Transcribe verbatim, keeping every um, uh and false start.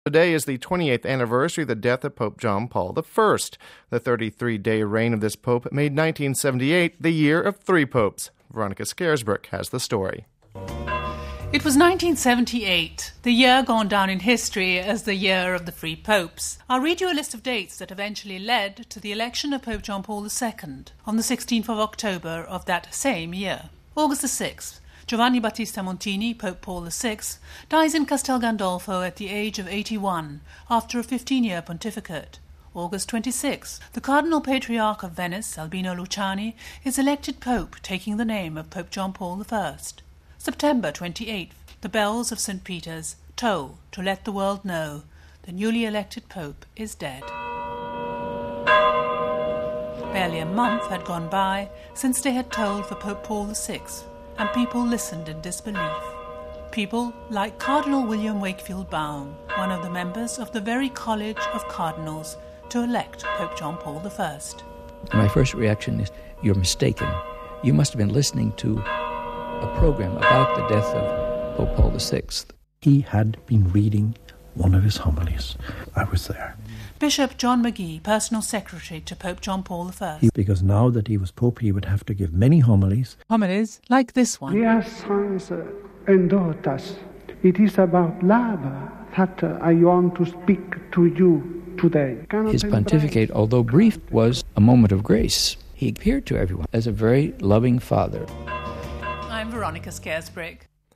Today is the twenty-eighth anniversary of the death of Pope John Paul the First. The thirty-three-day reign of this pope made nineteen seventy-eight the year of three popes. Veronica Scarisbrick has the story. It was nineteen seventy-eight, the year gone down in history as the year of the three popes. I'll read you a list of dates that eventually led to the election of Pope John Paul the Second on the sixteenth of October of that same year. August the sixth. Giovanni Battista Montini, Pope Paul the Sixth, dies in Castel Gandolfo at the age of eighty-one after a fifteen-year pontificate. August twenty-sixth. The Cardinal Patriarch of Venice, Albino Luciani, is elected Pope, taking the name of Pope John Paul the First. September twenty-eighth. The bells of Saint Peter's toll to let the world know the newly elected Pope is dead. Barely a month had gone by since they had tolled for Pope Paul the Sixth, and people listened in disbelief. People like Cardinal William Wakefield Baum, one of the members of the very College of Cardinals to elect Pope John Paul the First. My first reaction is, you're mistaken. You must have been listening to a program about the death of Pope Paul the Sixth. He had been reading one of his homilies. I was there. Bishop John McGee, personal secretary to Pope John Paul the First. He, because now that he was Pope, he would have to give many homilies. Homilies like this one. Dear sons and daughters, it is about love that I want to speak to you today. His pontificate, although brief, was a moment of grace. He appeared to everyone as a very loving father. I'm Veronica Scarisbrick.